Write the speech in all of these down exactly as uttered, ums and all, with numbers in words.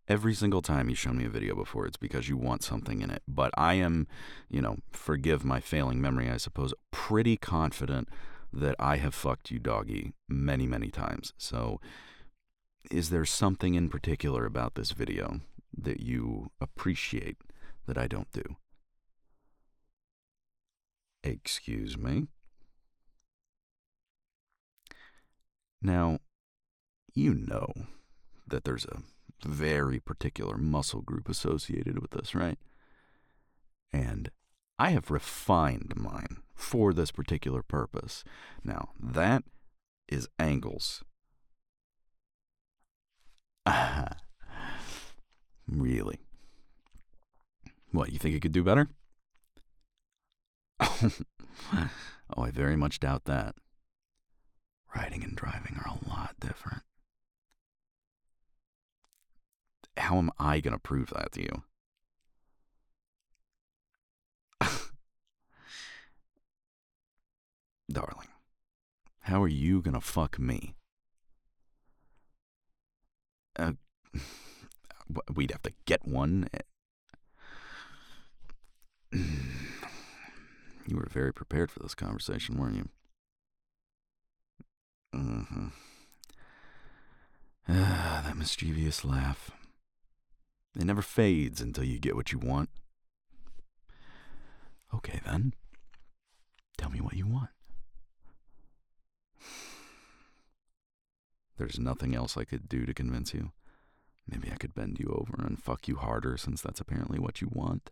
Every single time you've shown me a video before, it's because you want something in it. But I am, you know, forgive my failing memory, I suppose, pretty confident that I have fucked you, doggy, many, many times. So, is there something in particular about this video that you appreciate that I don't do? Excuse me? Now, you know that there's a very particular muscle group associated with this, right? And I have refined mine for this particular purpose. Now, that is angles. Really? What, you think you could do better? Oh, I very much doubt that. Riding and driving are a lot different. How am I going to prove that to you? Darling, how are you going to fuck me? Uh, we'd have to get one. You were very prepared for this conversation, weren't you? Mm-hmm. Ah, that mischievous laugh. It never fades until you get what you want. Okay, then. Tell me what you want. There's nothing else I could do to convince you. Maybe I could bend you over and fuck you harder, since that's apparently what you want.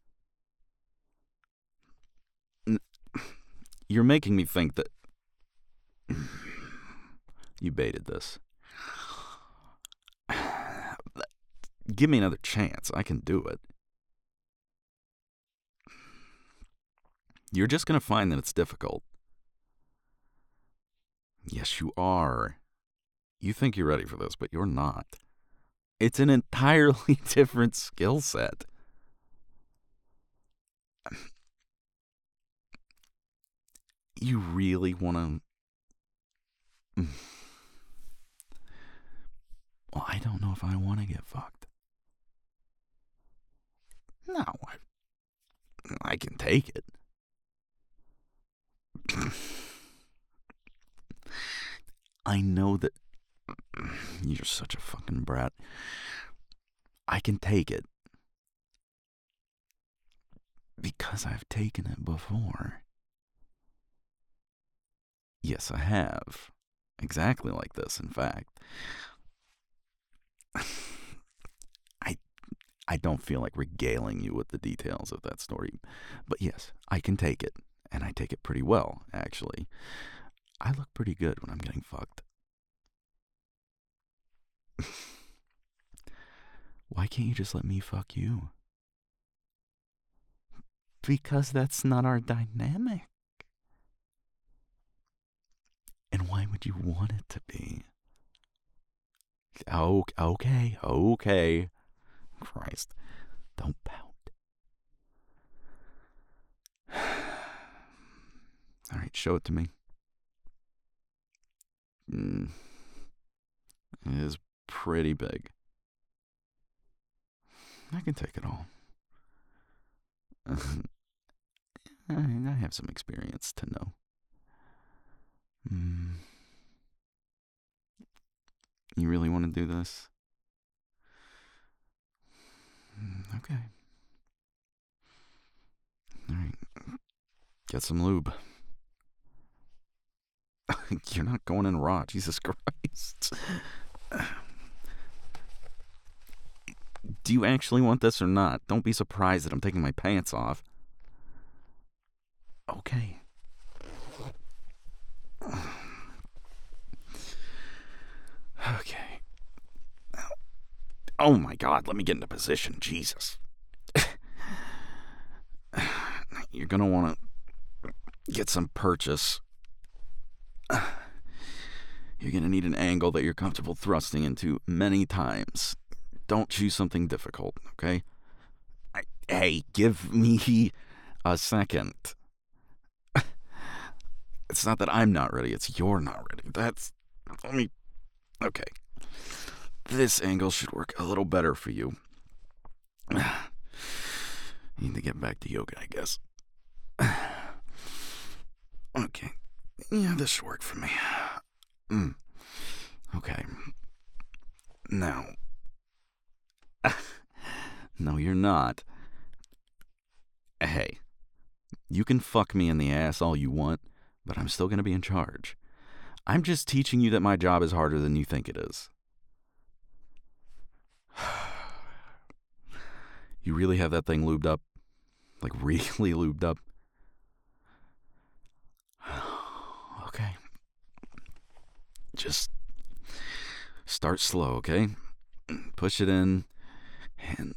N- You're making me think that... You baited this. Give me another chance. I can do it. You're just going to find that it's difficult. Yes, you are. You think you're ready for this, but you're not. It's an entirely different skill set. You really want to... Well, I don't know if I want to get fucked. No, I, I can take it. I know that... You're such a fucking brat. I can take it. Because I've taken it before. Yes, I have. Exactly like this, in fact. I I don't feel like regaling you with the details of that story. But yes, I can take it. And I take it pretty well, actually. I look pretty good when I'm getting fucked. Why can't you just let me fuck you? Because that's not our dynamic. And why would you want it to be? Oh, okay, okay. Christ, don't pout. All right, show it to me. Mm, it is pretty big. I can take it all. I have some experience to know. Mm. You really want to do this? Okay. All right. Get some lube. You're not going in raw, Jesus Christ. Do you actually want this or not? Don't be surprised that I'm taking my pants off. Okay. Okay. Oh my God, let me get into position. Jesus. You're gonna want to get some purchase. You're gonna need an angle that you're comfortable thrusting into many times. Don't choose something difficult, okay? I, hey, give me a second. It's not that I'm not ready, it's you're not ready. That's... Let me... Okay. this angle should work a little better for you. Need to get back to yoga, I guess. Okay. Yeah, this should work for me. Mm. Okay. Now. No, you're not. Hey, you can fuck me in the ass all you want, but I'm still gonna be in charge. I'm just teaching you that my job is harder than you think it is. You really have that thing lubed up? Like, really lubed up? Okay. Just start slow, okay? Push it in and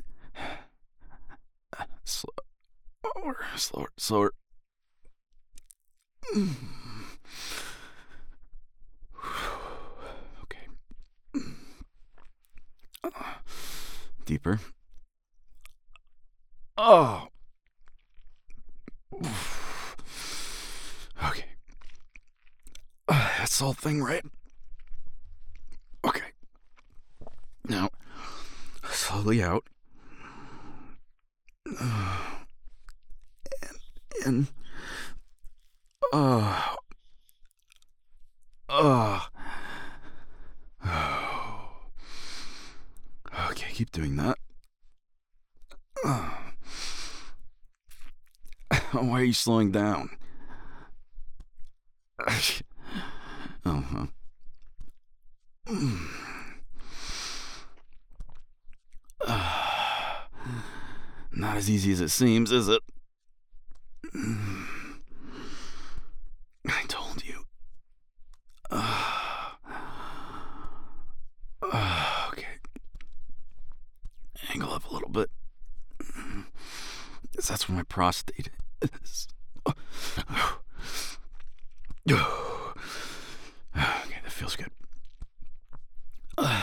slower, slower, slower. Okay. Deeper. Oh. Okay. Uh, that's the whole thing, right? Okay. Now, slowly out. Uh, and in. Uh. Uh. Okay, keep doing that. Uh. Why are you slowing down? Uh-huh. Uh, not as easy as it seems, is it? I told you. Uh, uh, okay. Angle up a little bit. That's where my prostate is. Okay, that feels good. Uh,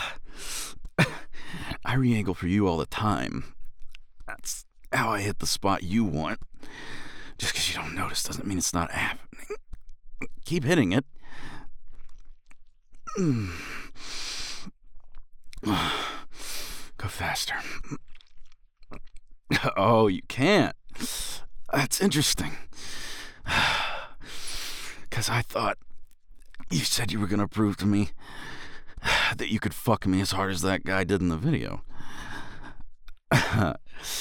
I re-angle for you all the time. That's how I hit the spot you want. Just because you don't notice doesn't mean it's not happening. Keep hitting it. Go faster. Oh, you can't. That's interesting. Because I thought you said you were going to prove to me that you could fuck me as hard as that guy did in the video. uh,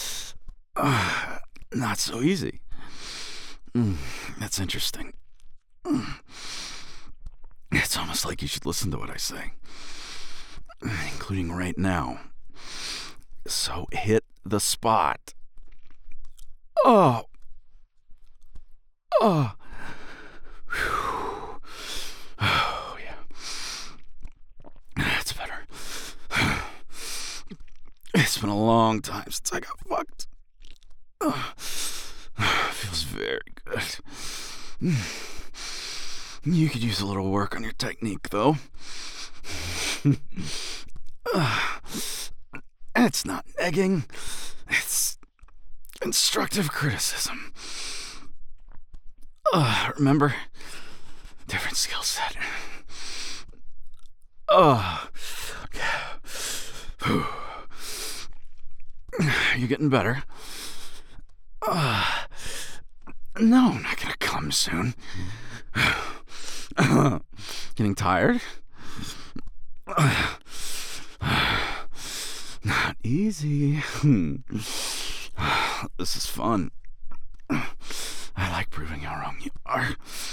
not so easy. Mm, that's interesting. Mm. It's almost like you should listen to what I say, including right now. So hit the spot. Oh. Oh. Whew. Oh, yeah. That's better. It's been a long time since I got fucked. Oh. Feels very good. You could use a little work on your technique, though. It's not negging. It's constructive criticism. Uh, remember? Different skill set. Oh. You're getting better. Uh, no, I'm not gonna come soon. Getting tired? Not easy. This is fun. I like proving how wrong you are.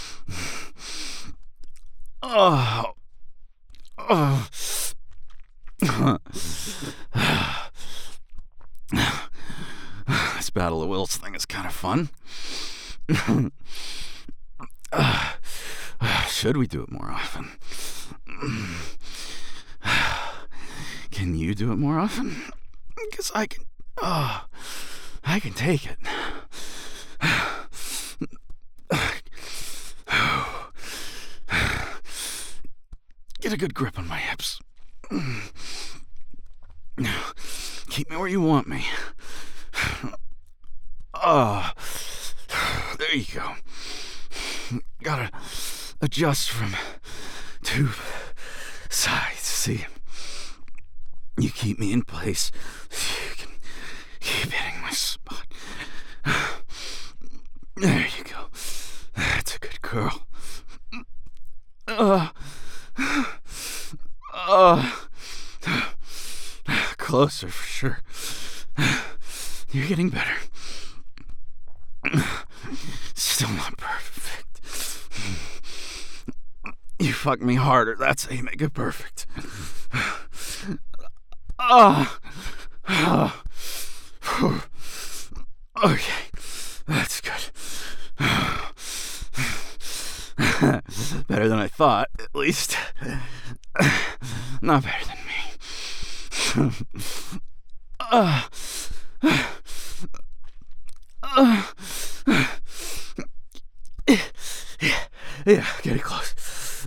Oh. Oh. This Battle of Wills thing is kind of fun. uh, should we do it more often? Can you do it more often? Because I can. Oh, I can take it. Get a good grip on my hips. Keep me where you want me. Oh, there you go. Gotta adjust from two sides, see? You keep me in place. You can keep hitting my spot. There you go. That's a good girl. Uh, uh, closer for sure. You're getting better. Still not perfect. You fuck me harder. That's how you make it perfect. Ah. Uh, uh, okay. That's good. Better than I thought, at least. Not better than me. uh, uh, yeah, yeah, getting close.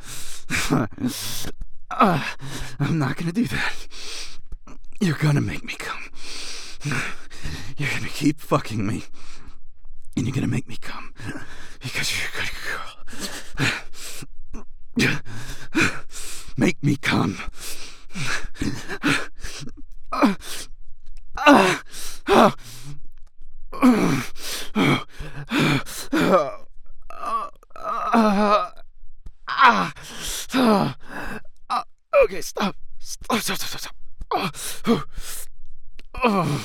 Uh, I'm not gonna do that. You're gonna make me come. You're gonna keep fucking me. And you're gonna make me come. Because you're a good girl. Make me come. Uh, uh, uh, Okay, stop. Stop, stop, stop, stop. Oh, oh,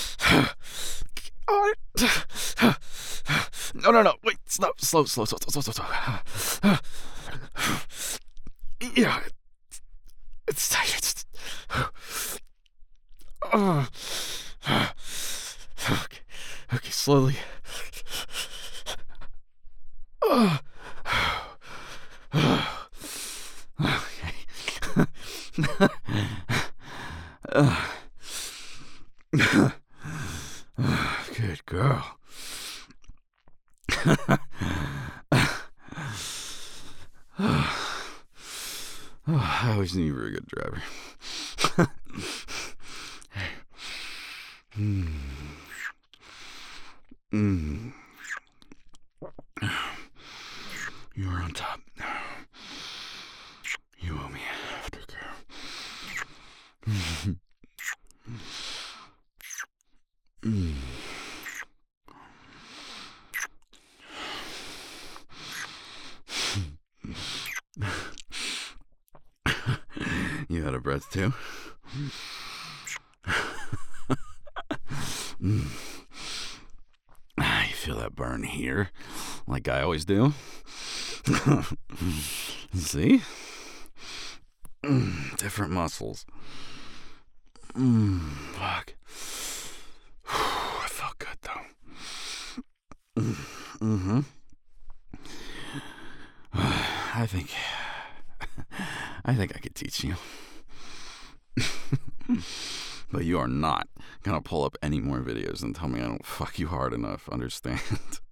oh. No, no, no. Wait, stop. Slow, slow, slow, slow, slow, slow. Yeah. It's tight. It's... Oh. Okay. Okay, slowly. Oh. Okay. uh. Good girl. Oh, I always knew you were a good driver. mm. Mm. You were on top. You owe me an aftercare. mm. You out of breath too? mm. Ah, you feel that burn here, like I always do? See? Mm, different muscles. Mm, fuck. I felt good though. Mm-hmm. I think... I think I could teach you. But you are not gonna pull up any more videos and tell me I don't fuck you hard enough, understand?